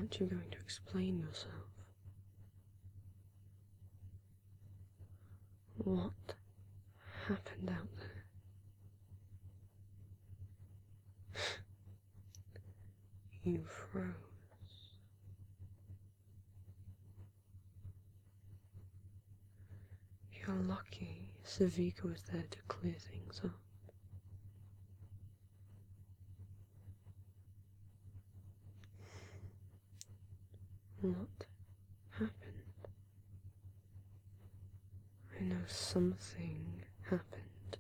aren't you going to explain yourself? What happened out there? You froze. You're lucky Savika was there to clear things up. What happened? I know something happened.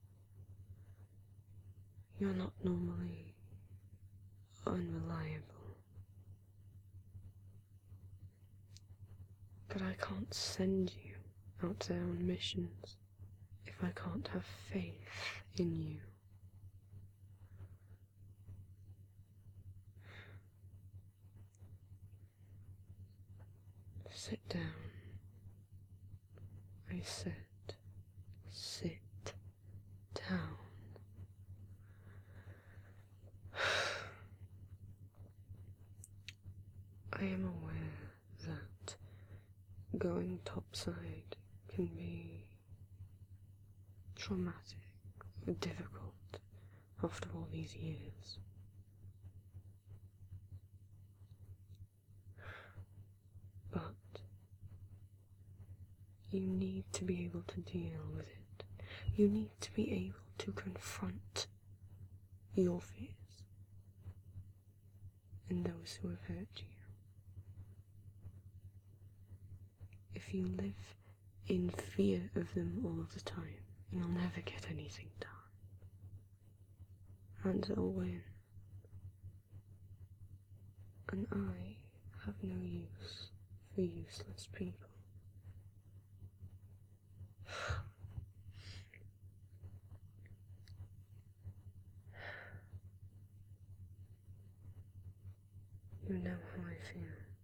You're not normally unreliable. But I can't send you out there on missions if I can't have faith in you. Sit down. I said, sit down. I am aware that going topside can be traumatic or difficult after all these years. But you need to be able to deal with it. You need to be able to confront your fears and those who have hurt you. If you live in fear of them all of the time, you'll never get anything done. And they'll win. And I have no use for useless people. You know how I feel.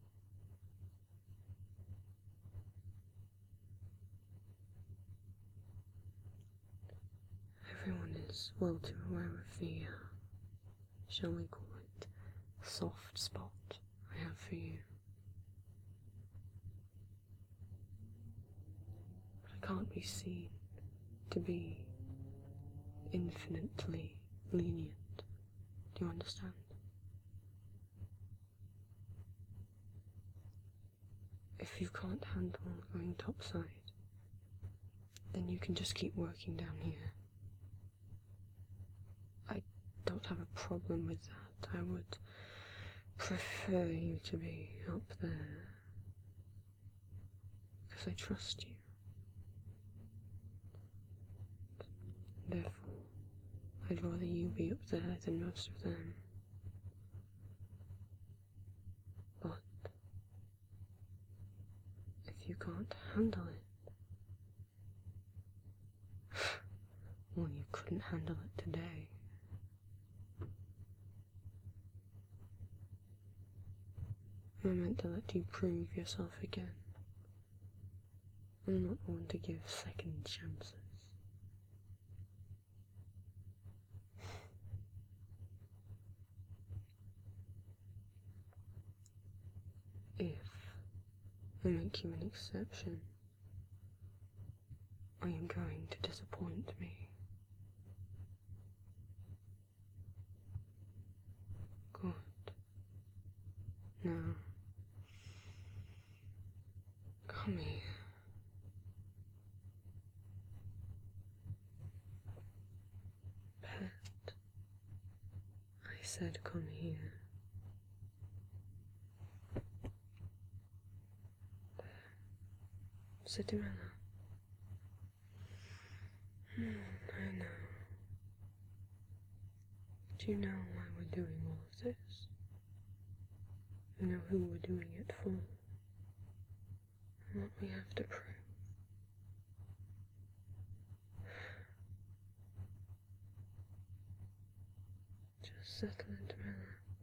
Everyone is well too aware of the, shall we call it, soft spot I have for you. But I can't be seen to be infinitely lenient. Do you understand? If you can't handle going topside, then you can just keep working down here. I don't have a problem with that. I would prefer you to be up there, because I trust you. Therefore, I'd rather you be up there than most of them. But if you can't handle it, well, you couldn't handle it today. I meant to let you prove yourself again. I'm not one to give second chances. If I make you an exception, are you going to disappoint me? Good. Now, come here. Pet. I said come here. Cinderella. I know. Do you know why we're doing all of this? You know who we're doing it for? And what we have to prove. Just settle into relax.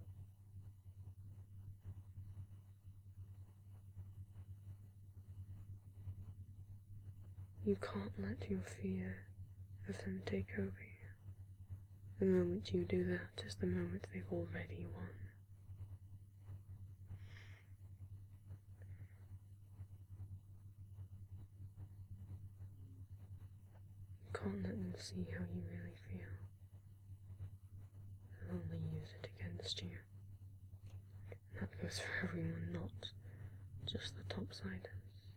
You can't let your fear of them take over you. The moment you do that is the moment they've already won. see how you really feel and only use it against you. And that goes for everyone, not just the topsiders.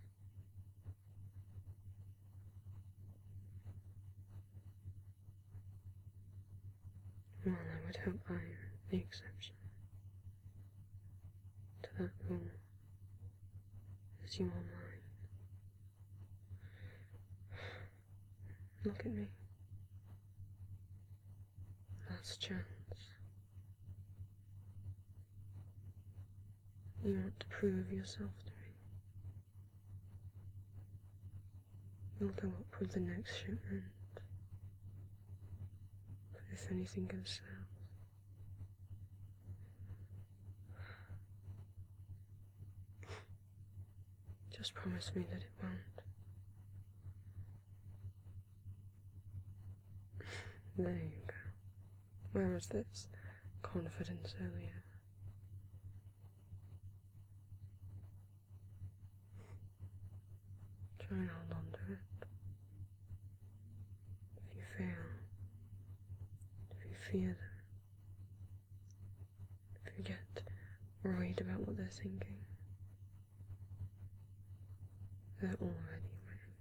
Well, I would hope I'm the exception to that rule, as you are mine. Look at me. Last chance. You want to prove yourself to me. You'll go up with the next shipment. But if anything goes south, just promise me that it won't. There you go. Where was this confidence earlier? Try and hold on to it. If you fail, if you fear them, if you get worried about what they're thinking, they're already winning.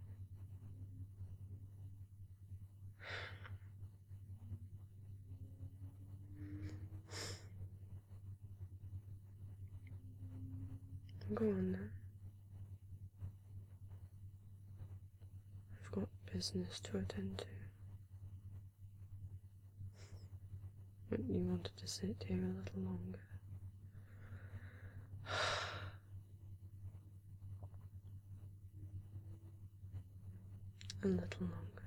Go on then. I've got business to attend to. But you wanted to sit here a little longer. A little longer.